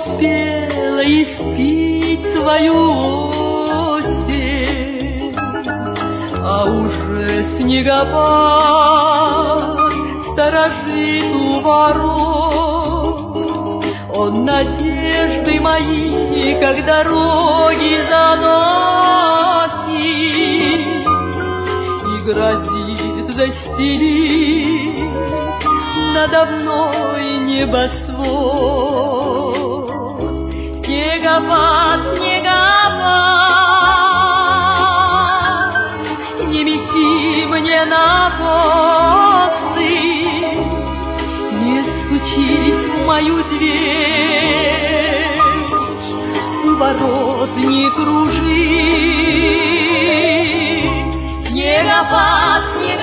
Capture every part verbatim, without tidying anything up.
успела испить свою осень, а уже снегопад сторожит у ворот. Он надежды мои, как дороги заносит, и грозит застелить надо мной небосвод. Снегопад, снегопад, не мети мне на косы, не стучись в мою дверь, у ворот не кружи. Снегопад,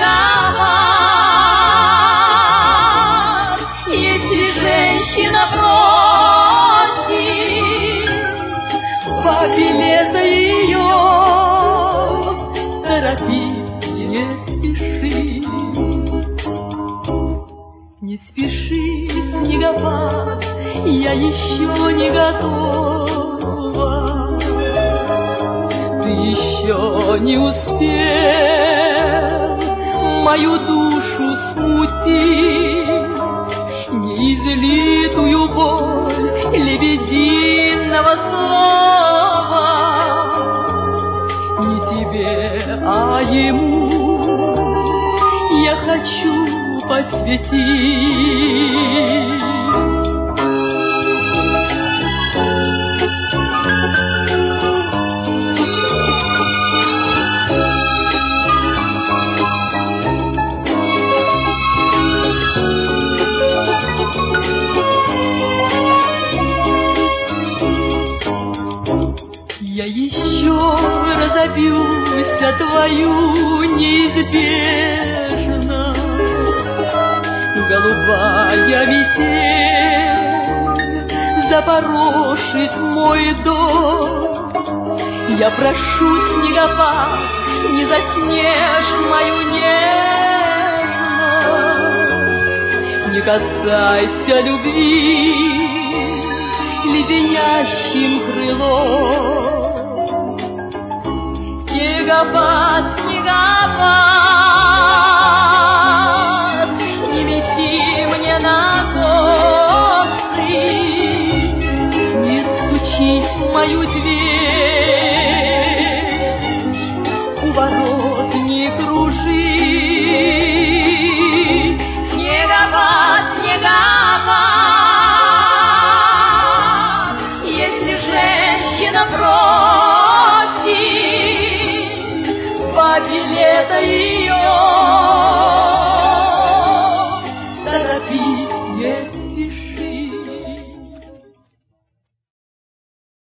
снегопад, если женщина просит по билета ее, торопись, не спеши. Не спеши, снегопад, я еще не готова. Ты еще не успел мою душу смутить, неизлитую боль лебединого слова. Не тебе, а ему я хочу посвятить. Я еще разобьюсь о твою неизбежно, голубая метель запорошит мой дом. Я прошу, снегопад, не заснежь мою нежность, не касайся любви леденящим крылом. Снегопад, снегопад, не мети мне на косы, не стучись в мою дверь, у ворот не кружи. Снегопад, снегопад, если женщина просит по билета ее,